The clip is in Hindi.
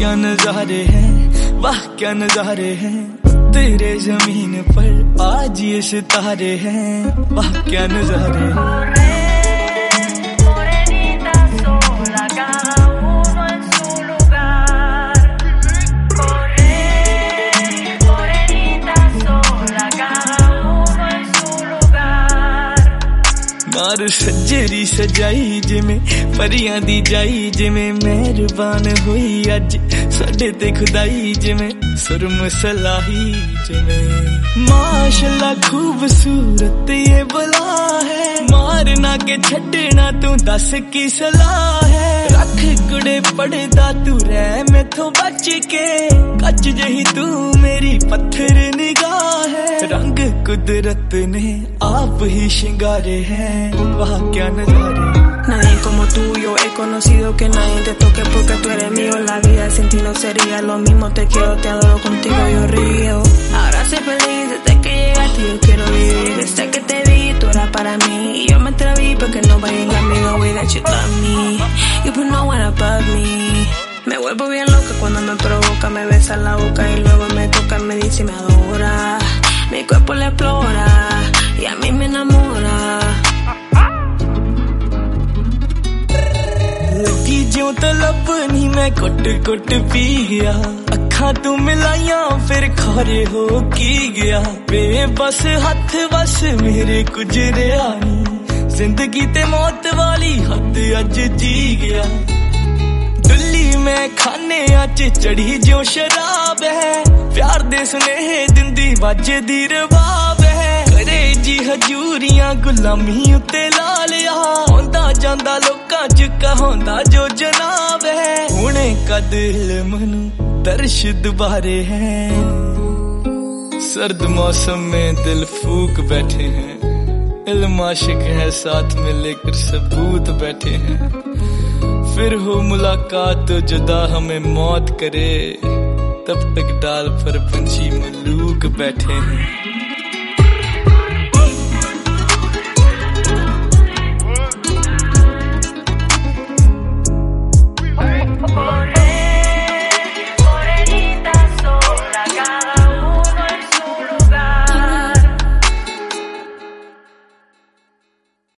क्या नजारे हैं, वाह क्या नजारे हैं, तेरे जमीन पर आज ये सितारे हैं, वाह क्या नजारे हैं। मारू सज्जरी सजाई जिमें परियां दी जाई, जिमें मेहरबान हुई अज साडे ते खुदाई, जिमें सुरम सलाही जिमें माशाल्लाह खूबसूरत ये बला है, मारना के छड़ना तू दस की सलाह है, रख गुड़े पड़दा तू रह मैथों बच के, कच जही तू मेरी पत्थर निगाह है, रंग कुदरत ने आप ही शिंगारे हैं, वाह क्या नजारे। Nadie como tú, yo he conocido que nadie te toque porque tú eres mío. La vida sin ti no sería lo mismo. Te quiero, te adoro, contigo yo río. Ahora soy feliz desde que llegaste, yo quiero vivir. Desde que te vi, tú eras para mí. Y yo me atreví porque no vayan conmigo, way that you love me. You put no one above me. Me vuelvo bien loca cuando me provoca, me besa la boca y luego me toca, me dice y me adora. Mi cuerpo le explora y a mí me enamora. लगी ज्यों तलब नी मैं कुट कुट पी गया, अखा तू मिलाइया फिर खारे हो की गया, बेबस हथ बस मेरे गुजरिया नी, जिंदगी ते मौत वाली हद अज जी गया, दुल्ली मैं खाने अच चढ़ी जो शराब है, प्यार दे सुनेहे दिंदी वजदी रबाब है, करे जी हजूरियां गुलामी उत्ते ला लिया, होंदा जांदा लोकां च कहांदा जो जनाब है, हुणे कद इल्म नू दर्श दुबारे हैं, सर्द मौसम में दिल फूक बैठे हैं, इल्म आशिक है साथ में लेकर सबूत बैठे हैं, फिर हो मुलाकात तो जुदा हमें मौत करे, तब तक डाल पर पंछी मलूक बैठे हैं।